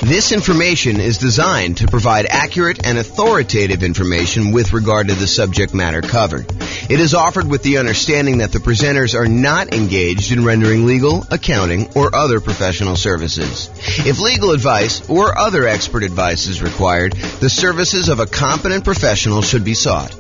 This information is designed to provide accurate and authoritative information with regard to the subject matter covered. It is offered with the understanding that the presenters are not engaged in rendering legal, accounting, or other professional services. If legal advice or other expert advice is required, the services of a competent professional should be sought.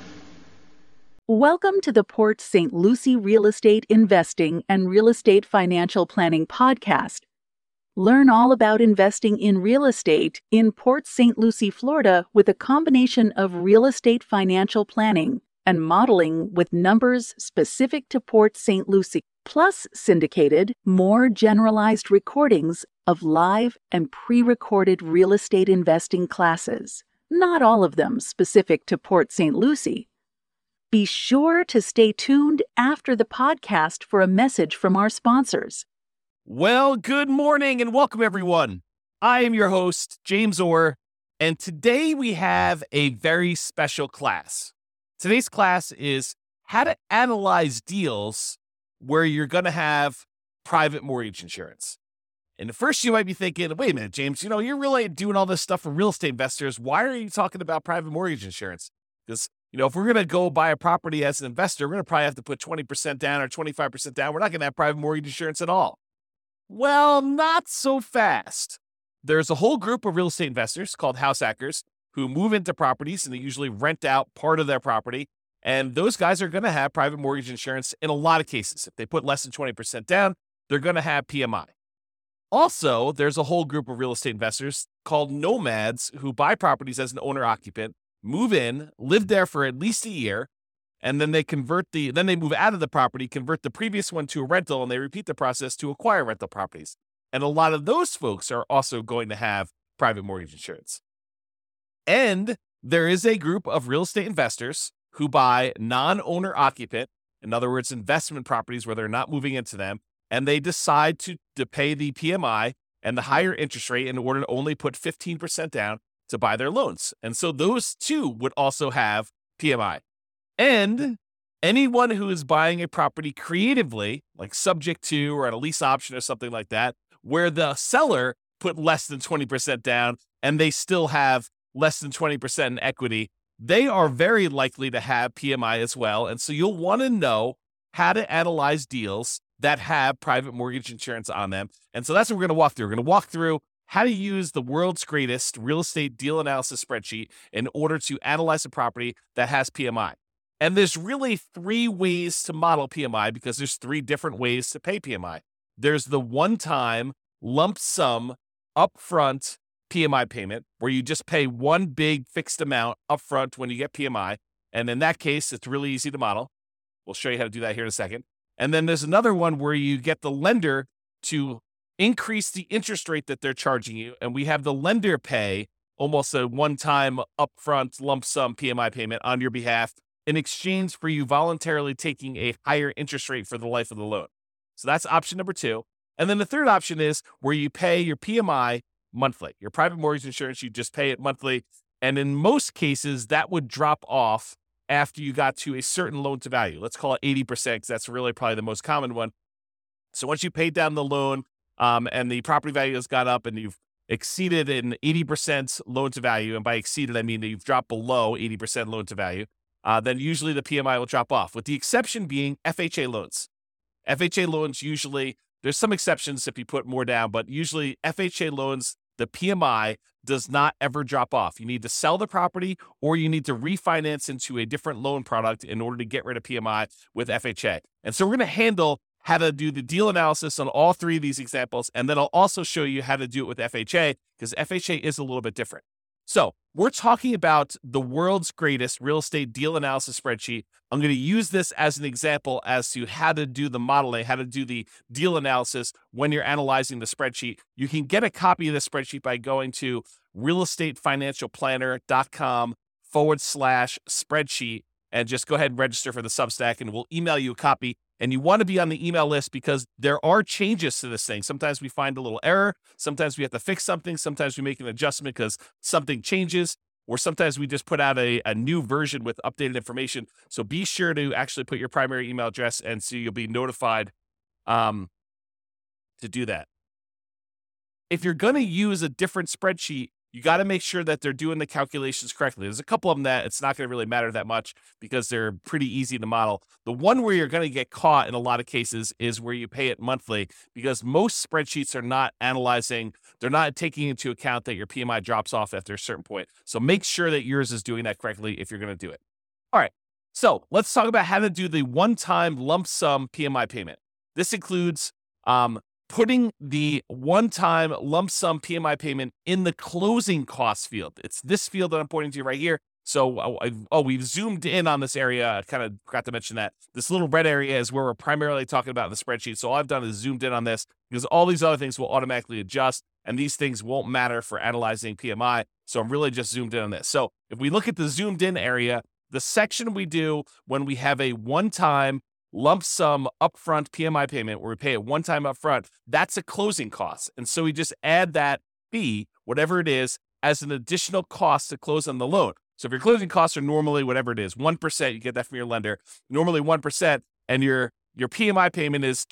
Welcome to the Port St. Lucie Real Estate Investing and Real Estate Financial Planning Podcast. Learn all about investing in real estate in Port St. Lucie, Florida, with a combination of real estate financial planning and modeling with numbers specific to Port St. Lucie, plus syndicated, more generalized recordings of live and pre-recorded real estate investing classes, not all of them specific to Port St. Lucie. Be sure to stay tuned after the podcast for a message from our sponsors. Well, good morning and welcome, everyone. I am your host, James Orr, and today we have a very special class. Today's class is how to analyze deals where you're going to have private mortgage insurance. And at first you might be thinking, wait a minute, James, you're really doing all this stuff for real estate investors. Why are you talking about private mortgage insurance? Because, if we're going to go buy a property as an investor, we're going to probably have to put 20% down or 25% down. We're not going to have private mortgage insurance at all. Well, not so fast. There's a whole group of real estate investors called house hackers who move into properties and they usually rent out part of their property. And those guys are going to have private mortgage insurance in a lot of cases. If they put less than 20% down, they're going to have PMI. Also, there's a whole group of real estate investors called nomads who buy properties as an owner-occupant, move in, live there for at least a year, and then they move out of the property, convert the previous one to a rental, and they repeat the process to acquire rental properties. And a lot of those folks are also going to have private mortgage insurance. And there is a group of real estate investors who buy non-owner occupant, in other words, investment properties where they're not moving into them, and they decide to pay the PMI and the higher interest rate in order to only put 15% down to buy their loans. And so those two would also have PMI. And anyone who is buying a property creatively, like subject to or at a lease option or something like that, where the seller put less than 20% down and they still have less than 20% in equity, they are very likely to have PMI as well. And so you'll want to know how to analyze deals that have private mortgage insurance on them. And so that's what we're going to walk through. We're going to walk through how to use the world's greatest real estate deal analysis spreadsheet in order to analyze a property that has PMI. And there's really three ways to model PMI because there's three different ways to pay PMI. There's the one-time lump sum upfront PMI payment where you just pay one big fixed amount upfront when you get PMI. And in that case, it's really easy to model. We'll show you how to do that here in a second. And then there's another one where you get the lender to increase the interest rate that they're charging you. And we have the lender pay almost a one-time upfront lump sum PMI payment on your behalf in exchange for you voluntarily taking a higher interest rate for the life of the loan. So that's option number two. And then the third option is where you pay your PMI monthly. Your private mortgage insurance, you just pay it monthly. And in most cases, that would drop off after you got to a certain loan to value. Let's call it 80% because that's really probably the most common one. So once you paid down the loan and the property value has gone up and you've exceeded an 80% loan to value, and by exceeded, I mean that you've dropped below 80% loan to value, then usually the PMI will drop off, with the exception being FHA loans. FHA loans usually, there's some exceptions if you put more down, but usually FHA loans, the PMI does not ever drop off. You need to sell the property or you need to refinance into a different loan product in order to get rid of PMI with FHA. And so we're going to handle how to do the deal analysis on all three of these examples, and then I'll also show you how to do it with FHA because FHA is a little bit different. So we're talking about the world's greatest real estate deal analysis spreadsheet. I'm going to use this as an example as to how to do the modeling, how to do the deal analysis when you're analyzing the spreadsheet. You can get a copy of the spreadsheet by going to realestatefinancialplanner.com/spreadsheet and just go ahead and register for the Substack and we'll email you a copy. And you want to be on the email list because there are changes to this thing. Sometimes we find a little error. Sometimes we have to fix something. Sometimes we make an adjustment because something changes. Or sometimes we just put out a new version with updated information. So be sure to actually put your primary email address and so you'll be notified to do that. if you're going to use a different spreadsheet, you got to make sure that they're doing the calculations correctly. There's a couple of them that it's not going to really matter that much because they're pretty easy to model. The one where you're going to get caught in a lot of cases is where you pay it monthly, because most spreadsheets are not analyzing, they're not taking into account that your PMI drops off after a certain point. So make sure that yours is doing that correctly if you're going to do it. All right. So let's talk about how to do the one-time lump sum PMI payment. This includes putting the one-time lump sum PMI payment in the closing costs field. It's this field that I'm pointing to right here. So, we've zoomed in on this area. I kind of forgot to mention that. This little red area is where we're primarily talking about in the spreadsheet. So all I've done is zoomed in on this because all these other things will automatically adjust, and these things won't matter for analyzing PMI. So I'm really just zoomed in on this. So if we look at the zoomed in area, the section we do when we have a one-time lump sum upfront PMI payment where we pay it one time upfront, that's a closing cost. And so we just add that fee, whatever it is, as an additional cost to close on the loan. So if your closing costs are normally whatever it is, 1%, you get that from your lender, normally 1%, and your PMI payment is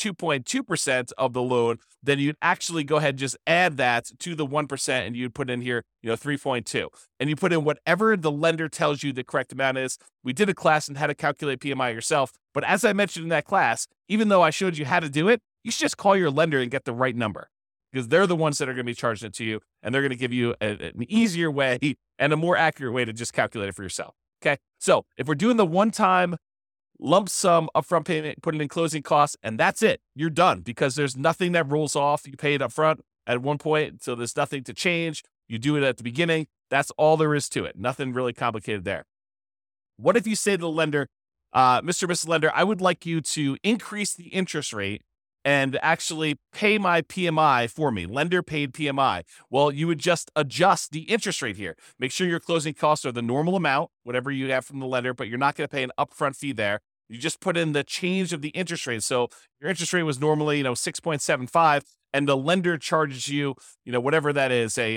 2.2% of the loan, then you'd actually go ahead and just add that to the 1%, and you'd put in here, 3.2. And you put in whatever the lender tells you the correct amount is. We did a class on how to calculate PMI yourself, but as I mentioned in that class, even though I showed you how to do it, you should just call your lender and get the right number, because they're the ones that are going to be charging it to you, and they're going to give you an easier way and a more accurate way to just calculate it for yourself. Okay, so if we're doing the one-time lump sum upfront payment, put it in closing costs, and that's it. You're done, because there's nothing that rolls off. You pay it up front at one point, so there's nothing to change. You do it at the beginning. That's all there is to it. Nothing really complicated there. What if you say to the lender, Mr. Mrs. Lender, I would like you to increase the interest rate and actually pay my PMI for me, lender paid PMI. Well, you would just adjust the interest rate here. Make sure your closing costs are the normal amount, whatever you have from the lender, but you're not going to pay an upfront fee there. You just put in the change of the interest rate. So your interest rate was normally, 6.75, and the lender charges you, whatever that is, a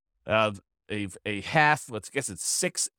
half, let's guess it's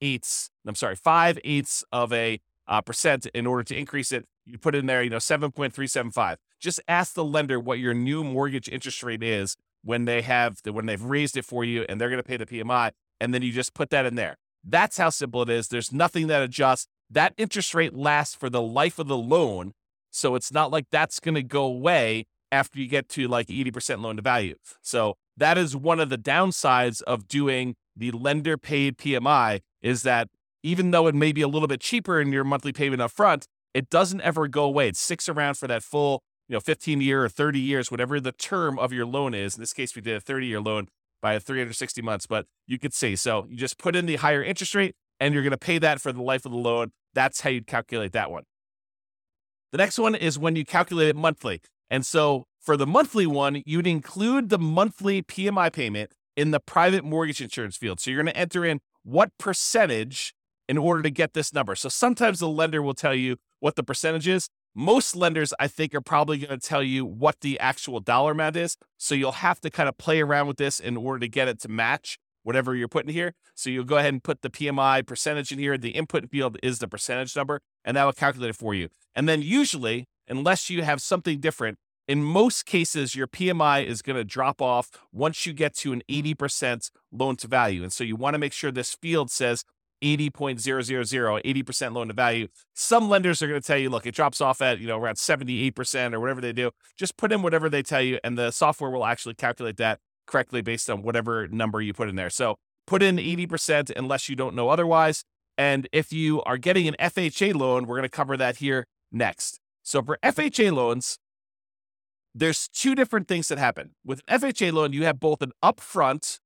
5/8 of a percent in order to increase it. You put in there, 7.375. Just ask the lender what your new mortgage interest rate is when they've raised it for you, and they're going to pay the PMI, and then you just put that in there. That's how simple it is. There's nothing that adjusts. That interest rate lasts for the life of the loan, so it's not like that's going to go away after you get to like 80% loan to value. So that is one of the downsides of doing the lender paid PMI, is that even though it may be a little bit cheaper in your monthly payment up front, it doesn't ever go away. It sticks around for that full 15 year or 30 years, whatever the term of your loan is. In this case, we did a 30-year loan by 360 months, but you could see. So you just put in the higher interest rate, and you're going to pay that for the life of the loan. That's how you'd calculate that one. The next one is when you calculate it monthly. And so for the monthly one, you'd include the monthly PMI payment in the private mortgage insurance field. So you're going to enter in what percentage in order to get this number. So sometimes the lender will tell you what the percentage is. Most lenders, I think, are probably going to tell you what the actual dollar amount is. So you'll have to kind of play around with this in order to get it to match whatever you're putting here. So you'll go ahead and put the PMI percentage in here. The input field is the percentage number, and that will calculate it for you. And then usually, unless you have something different, in most cases, your PMI is going to drop off once you get to an 80% loan to value. And so you want to make sure this field says 80.000, 80% loan to value. Some lenders are going to tell you, look, it drops off at, around 78% or whatever they do. Just put in whatever they tell you, and the software will actually calculate that correctly based on whatever number you put in there. So put in 80% unless you don't know otherwise. And if you are getting an FHA loan, we're going to cover that here next. So for FHA loans, there's two different things that happen. With an FHA loan, you have both an upfront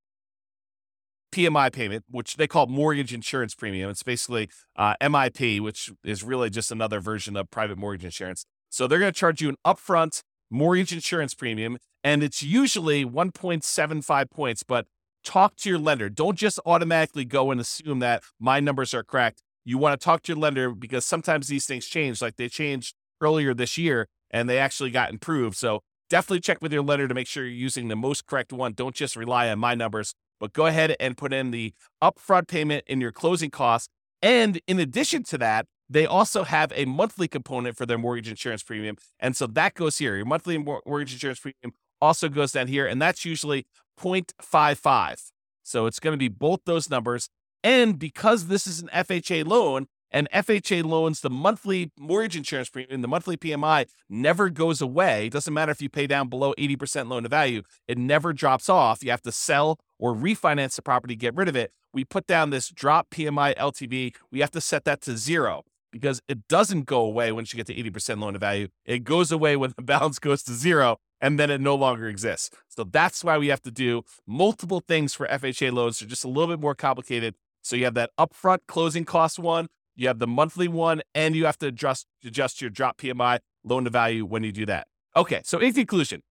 PMI payment, which they call mortgage insurance premium. It's basically MIP, which is really just another version of private mortgage insurance. So they're going to charge you an upfront mortgage insurance premium, and it's usually 1.75 points, but talk to your lender. Don't just automatically go and assume that my numbers are correct. You want to talk to your lender, because sometimes these things change. Like they changed earlier this year, and they actually got improved. So definitely check with your lender to make sure you're using the most correct one. Don't just rely on my numbers, but go ahead and put in the upfront payment in your closing costs. And in addition to that, they also have a monthly component for their mortgage insurance premium. And so that goes here. Your monthly mortgage insurance premium also goes down here, and that's usually 0.55. So it's going to be both those numbers. And because this is an FHA loan, and FHA loans, the monthly mortgage insurance premium, the monthly PMI never goes away. It doesn't matter if you pay down below 80% loan to value. It never drops off. You have to sell or refinance the property, get rid of it. We put down this drop PMI LTV. We have to set that to 0 because it doesn't go away once you get to 80% loan to value. It goes away when the balance goes to 0, and then it no longer exists. So that's why we have to do multiple things for FHA loans. They're just a little bit more complicated. So you have that upfront closing cost one, you have the monthly one, and you have to adjust your drop PMI loan to value when you do that. Okay, so in conclusion,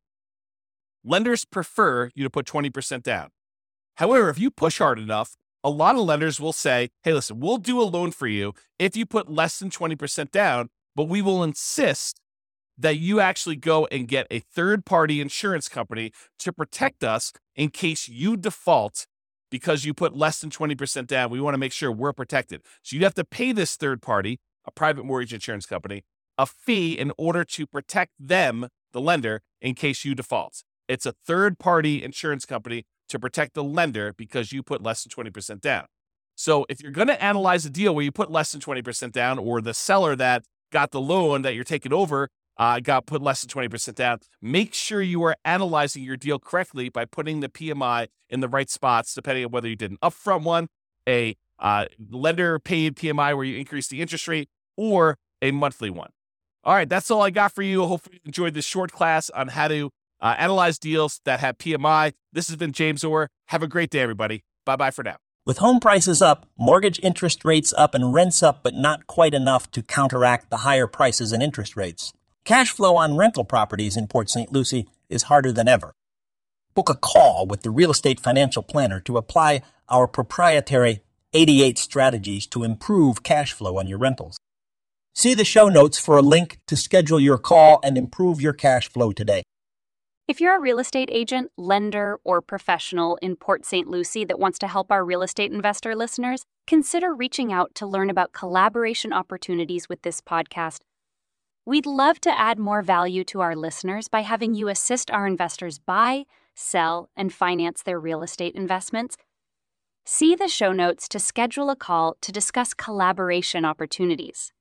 lenders prefer you to put 20% down. However, if you push hard enough, a lot of lenders will say, hey, listen, we'll do a loan for you if you put less than 20% down, but we will insist that you actually go and get a third-party insurance company to protect us in case you default because you put less than 20% down. We want to make sure we're protected. So you have to pay this third party, a private mortgage insurance company, a fee in order to protect them, the lender, in case you default. It's a third-party insurance company to protect the lender because you put less than 20% down. So if you're going to analyze a deal where you put less than 20% down, or the seller that got the loan that you're taking over got put less than 20% down, make sure you are analyzing your deal correctly by putting the PMI in the right spots, depending on whether you did an upfront one, a lender paid PMI where you increase the interest rate, or a monthly one. All right, that's all I got for you. Hopefully you enjoyed this short class on how to analyze deals that have PMI. This has been James Orr. Have a great day, everybody. Bye-bye for now. With home prices up, mortgage interest rates up, and rents up, but not quite enough to counteract the higher prices and interest rates, cash flow on rental properties in Port St. Lucie is harder than ever. Book a call with the Real Estate Financial Planner to apply our proprietary 88 strategies to improve cash flow on your rentals. See the show notes for a link to schedule your call and improve your cash flow today. If you're a real estate agent, lender, or professional in Port St. Lucie that wants to help our real estate investor listeners, consider reaching out to learn about collaboration opportunities with this podcast. We'd love to add more value to our listeners by having you assist our investors buy, sell, and finance their real estate investments. See the show notes to schedule a call to discuss collaboration opportunities.